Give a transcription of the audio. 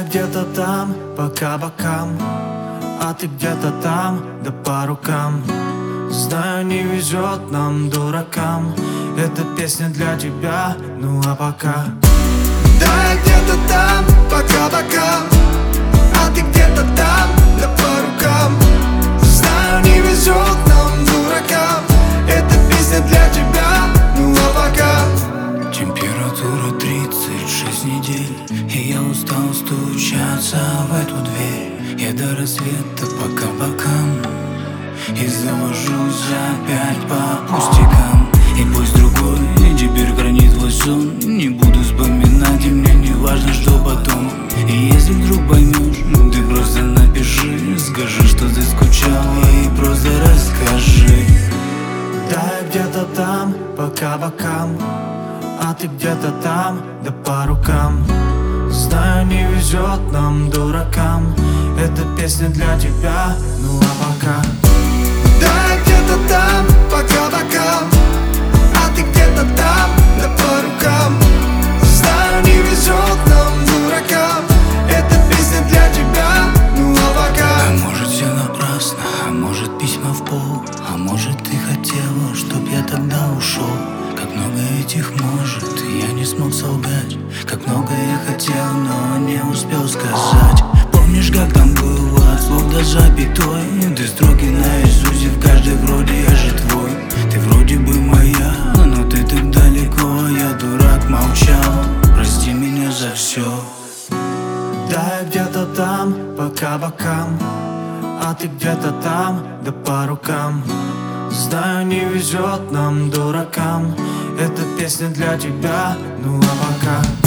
где-то там, пока бокам, а ты где-то там, да по рукам. Знаю, не везет нам, дуракам. Эта песня для тебя, ну а пока. Да, я где-то там, пока бокам, а ты где-то там, да по рукам. Знаю, не везет нам, дуракам. Эта песня для тебя, ну а пока. Температура 36 недель, и я устал стучаться в эту дверь. Я до рассвета пока бокам, и завожусь опять по пустякам. И пусть другой теперь хранит твой сон, не буду вспоминать, и мне не важно, что потом. И если вдруг поймешь, ты просто напиши, скажи, что ты скучала, и просто расскажи. Да, я где-то там, пока бокам, а ты где-то там, да по рукам. Знаю, не везет нам, дуракам. Эта песня для тебя, ну а пока. Да, я где-то там, пока бокам, а ты где-то там, да по рукам. Знаю, не везет нам, дуракам. Эта песня для тебя, ну а пока. А может все напрасно, а может письма в пол, а может ты хотела, чтоб я тогда ушел. Как много этих может, я не смог солгать. Как много я хотел, но не успел сказать. Помнишь, как там было, от слов до запятой? Ты строки наизусть, и в каждой вроде я же твой. Ты вроде бы моя, но ты так далеко. Я дурак, молчал, прости меня за все. Да, я где-то там, пока бокам, а ты где-то там, да по рукам. Знаю, не везет нам, дуракам. Эта песня для тебя, ну а пока.